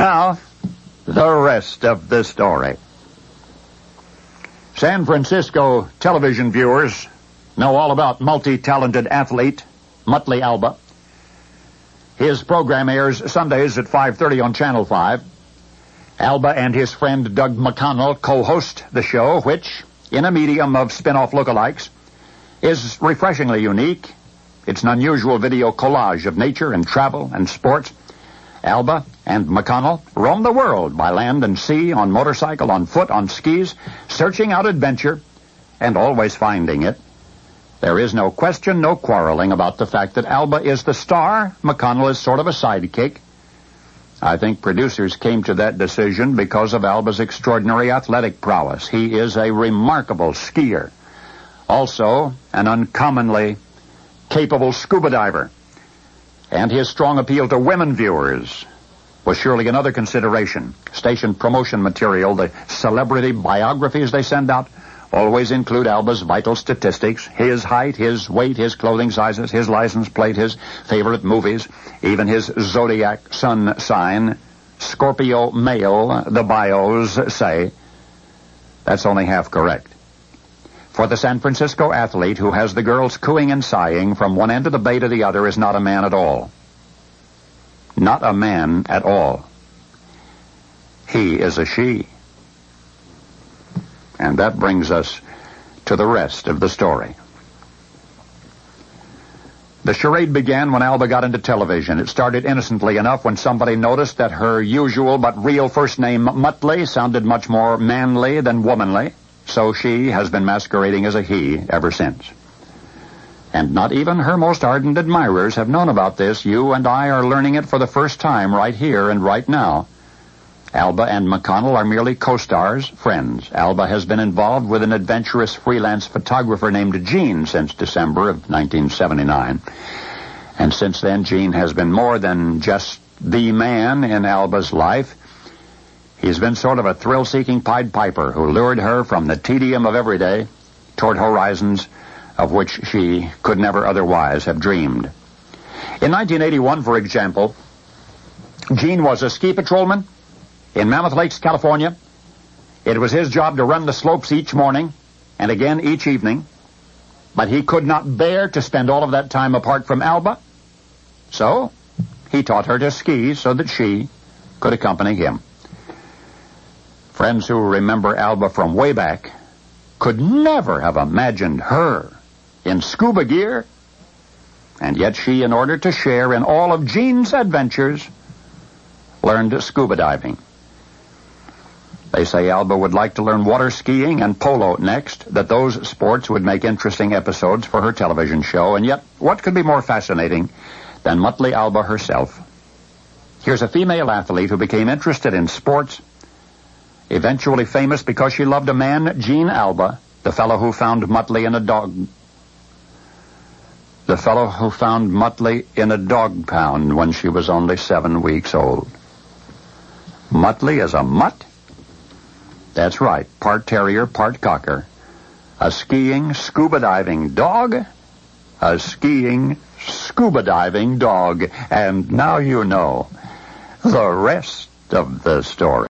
Now, the rest of the story. San Francisco television viewers know all about multi-talented athlete Muttley Alba. His program airs Sundays at 5:30 on Channel 5. Alba and his friend Doug McConnell co-host the show, which, in a medium of spin-off lookalikes, is refreshingly unique. It's an unusual video collage of nature and travel and sports. Alba and McConnell roam the world by land and sea, on motorcycle, on foot, on skis, searching out adventure, and always finding it. There is no question, no quarreling about the fact that Alba is the star. McConnell is sort of a sidekick. I think producers came to that decision because of Alba's extraordinary athletic prowess. He is a remarkable skier. Also, an uncommonly capable scuba diver. And his strong appeal to women viewers was surely another consideration. Station promotion material, the celebrity biographies they send out, always include Alba's vital statistics, his height, his weight, his clothing sizes, his license plate, his favorite movies, even his zodiac sun sign. Scorpio male, the bios say. That's only half correct. For the San Francisco athlete who has the girls cooing and sighing from one end of the bay to the other is not a man at all. Not a man at all. He is a she. And that brings us to the rest of the story. The charade began when Alba got into television. It started innocently enough when somebody noticed that her usual but real first name, Muttley, sounded much more manly than womanly. So she has been masquerading as a he ever since. And not even her most ardent admirers have known about this. You and I are learning it for the first time right here and right now. Alba and McConnell are merely co-stars, friends. Alba has been involved with an adventurous freelance photographer named Gene since December of 1979. And since then, Gene has been more than just the man in Alba's life. He's been sort of a thrill-seeking Pied Piper who lured her from the tedium of everyday toward horizons of which she could never otherwise have dreamed. In 1981, for example, Gene was a ski patrolman in Mammoth Lakes, California. It was his job to run the slopes each morning and again each evening, but he could not bear to spend all of that time apart from Alba, so he taught her to ski so that she could accompany him. Friends who remember Alba from way back could never have imagined her in scuba gear, and yet she, in order to share in all of Gene's adventures, learned scuba diving. They say Alba would like to learn water skiing and polo next, that those sports would make interesting episodes for her television show, and yet what could be more fascinating than Muttley Alba herself? Here's a female athlete who became interested in sports, eventually famous because she loved a man, Gene Alba, the fellow who found Muttley in a dog pound when she was only 7 weeks old. Muttley is a mutt? That's right, part terrier, part cocker. A skiing, scuba diving dog? A skiing, scuba diving dog. And now you know the rest of the story.